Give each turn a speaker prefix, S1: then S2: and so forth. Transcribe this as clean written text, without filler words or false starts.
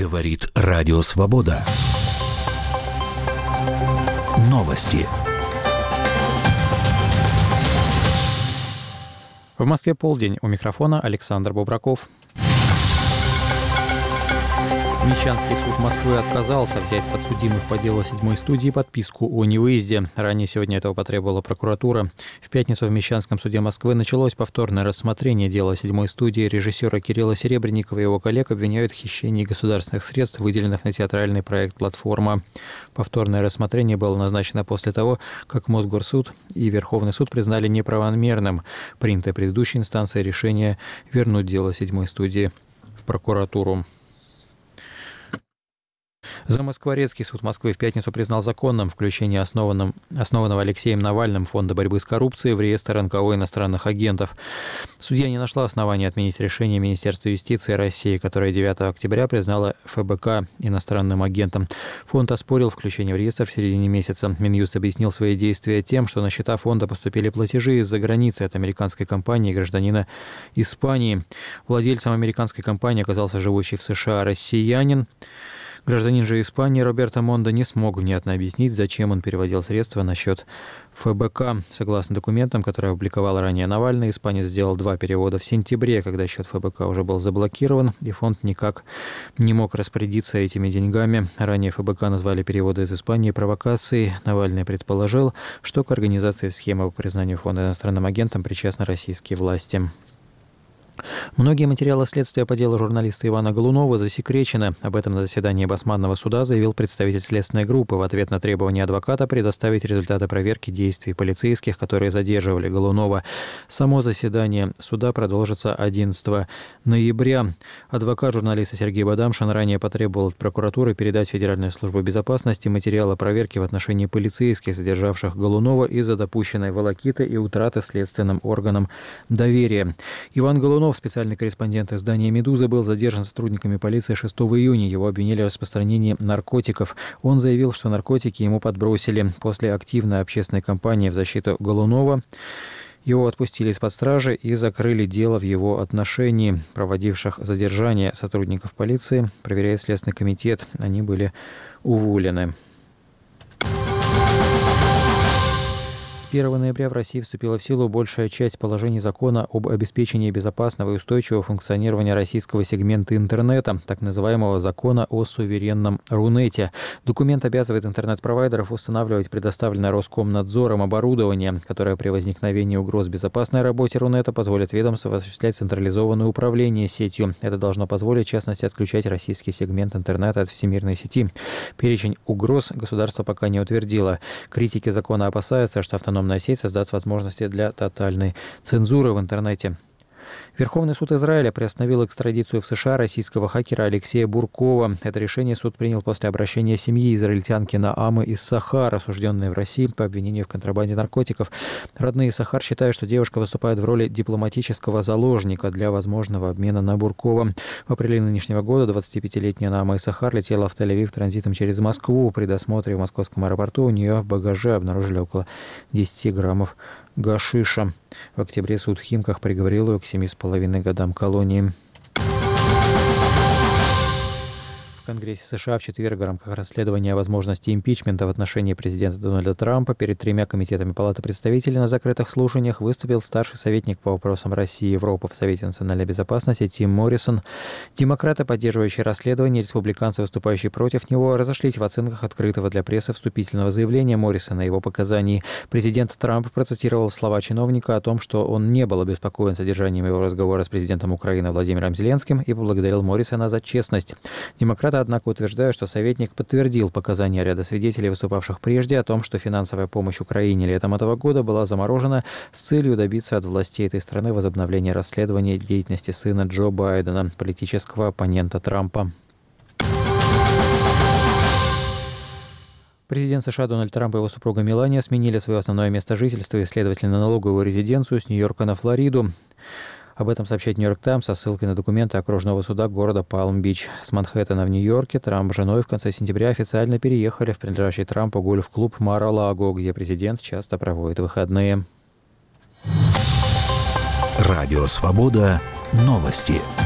S1: Говорит Радио Свобода. Новости.
S2: В Москве полдень. У микрофона Александр Бобраков. Мещанский суд Москвы отказался взять с подсудимых по делу 7-й студии подписку о невыезде. Ранее сегодня этого потребовала прокуратура. В пятницу в Мещанском суде Москвы началось повторное рассмотрение дела 7-й студии. Режиссера Кирилла Серебренникова и его коллег обвиняют в хищении государственных средств, выделенных на театральный проект «Платформа». Повторное рассмотрение было назначено после того, как Мосгорсуд и Верховный суд признали неправомерным принятое предыдущей инстанцией решение вернуть дело 7-й студии в прокуратуру. Замоскворецкий суд Москвы в пятницу признал законным включение основанного Алексеем Навальным Фонда борьбы с коррупцией в реестр НКО иностранных агентов. Судья не нашла основания отменить решение Министерства юстиции России, которое 9 октября признало ФБК иностранным агентом. Фонд оспорил включение в реестр в середине месяца. Минюст объяснил свои действия тем, что на счета фонда поступили платежи из-за границы от американской компании и гражданина Испании. Владельцем американской компании оказался живущий в США россиянин. Гражданин же Испании Роберто Мондо не смог внятно объяснить, зачем он переводил средства на счет ФБК. Согласно документам, которые опубликовал ранее Навальный, испанец сделал 2 перевода в сентябре, когда счет ФБК уже был заблокирован, и фонд никак не мог распорядиться этими деньгами. Ранее ФБК назвали переводы из Испании провокацией. Навальный предположил, что к организации схемы по признанию фонда иностранным агентом причастны российские власти. Многие материалы следствия по делу журналиста Ивана Голунова засекречены. Об этом на заседании Басманного суда заявил представитель следственной группы в ответ на требование адвоката предоставить результаты проверки действий полицейских, которые задерживали Голунова. Само заседание суда продолжится 11 ноября. Адвокат журналиста Сергей Бадамшин ранее потребовал от прокуратуры передать в Федеральную службу безопасности материалы проверки в отношении полицейских, задержавших Голунова из-за допущенной волокиты и утраты следственным органам доверия. Иван Голунов, специальный корреспондент издания «Медуза», был задержан сотрудниками полиции 6 июня. Его обвинили в распространении наркотиков. Он заявил, что наркотики ему подбросили. После активной общественной кампании в защиту Голунова его отпустили из-под стражи и закрыли дело в его отношении. Проводивших задержание сотрудников полиции проверяет Следственный комитет. Они были уволены. С 1 ноября в России вступила в силу большая часть положений закона об обеспечении безопасного и устойчивого функционирования российского сегмента интернета, так называемого закона о суверенном Рунете. Документ обязывает интернет-провайдеров устанавливать предоставленное Роскомнадзором оборудование, которое при возникновении угроз безопасной работе Рунета позволит ведомству осуществлять централизованное управление сетью. Это должно позволить, в частности, отключать российский сегмент интернета от всемирной сети. Перечень угроз государство пока не утвердило. Критики закона опасаются, что автономная сеть создаст возможности для тотальной цензуры в интернете. Верховный суд Израиля приостановил экстрадицию в США российского хакера Алексея Буркова. Это решение суд принял после обращения семьи израильтянки Наамы из Сахар, осужденной в России по обвинению в контрабанде наркотиков. Родные Сахар считают, что девушка выступает в роли дипломатического заложника для возможного обмена на Буркова. В апреле нынешнего года 25-летняя Наама из Сахар летела в Тель-Авив транзитом через Москву. При досмотре в московском аэропорту у нее в багаже обнаружили около 10 граммов гашиша. В октябре суд в Химках приговорил ее к 7,5 годам колонии. В Конгрессе США в четверг в рамках расследования возможности импичмента в отношении президента Дональда Трампа перед 3 комитетами Палаты представителей на закрытых слушаниях выступил старший советник по вопросам России и Европы в Совете национальной безопасности Тим Моррисон. Демократы, поддерживающие расследование, и республиканцы, выступающие против него, разошлись в оценках открытого для прессы вступительного заявления Моррисона и его показаний. Президент Трамп процитировал слова чиновника о том, что он не был обеспокоен содержанием его разговора с президентом Украины Владимиром Зеленским и поблагодарил Моррисона за честность. Демократы, однако, утверждают, что советник подтвердил показания ряда свидетелей, выступавших прежде, о том, что финансовая помощь Украине летом этого года была заморожена с целью добиться от властей этой страны возобновления расследования деятельности сына Джо Байдена, политического оппонента Трампа. Президент США Дональд Трамп и его супруга Мелания сменили свое основное место жительства и, следовательно, налоговую резиденцию с Нью-Йорка на Флориду. Об этом сообщает «Нью-Йорк Таймс» со ссылкой на документы окружного суда города Палм-Бич. С Манхэттена в Нью-Йорке Трамп с женой в конце сентября официально переехали в принадлежащий Трампу гольф-клуб Мар-а-Лаго, где президент часто проводит выходные.
S1: Радио Свобода. Новости.